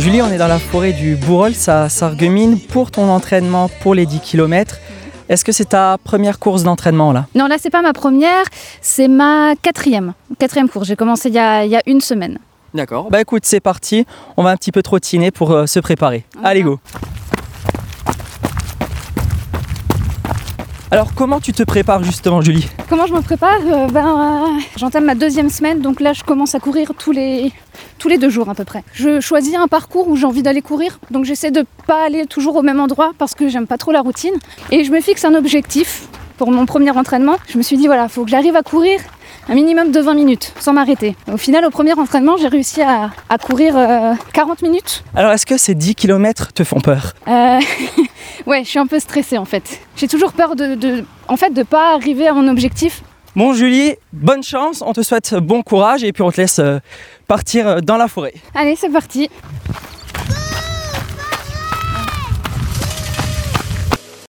Julie, on est dans la forêt du Bourol, à Sarreguemines, pour ton entraînement pour les 10 km. Est-ce que c'est ta première course d'entraînement là ? Non, là c'est pas ma première, c'est ma quatrième course. J'ai commencé il y a une semaine. D'accord, bah écoute, c'est parti, on va un petit peu trottiner pour se préparer. Allez, go. Alors comment tu te prépares justement, Julie ? Comment je me prépare ? J'entame ma 2e semaine, donc là je commence à courir tous les 2 jours à peu près. Je choisis un parcours où j'ai envie d'aller courir, donc j'essaie de pas aller toujours au même endroit parce que j'aime pas trop la routine. Et je me fixe un objectif pour mon premier entraînement. Je me suis dit voilà, faut que j'arrive à courir un minimum de 20 minutes sans m'arrêter. Au final, au premier entraînement, j'ai réussi à courir 40 minutes. Alors est-ce que ces 10 km te font peur ? Ouais, je suis un peu stressée en fait. J'ai toujours peur de pas arriver à mon objectif. Bon Julie, bonne chance, on te souhaite bon courage et puis on te laisse partir dans la forêt. Allez, c'est parti.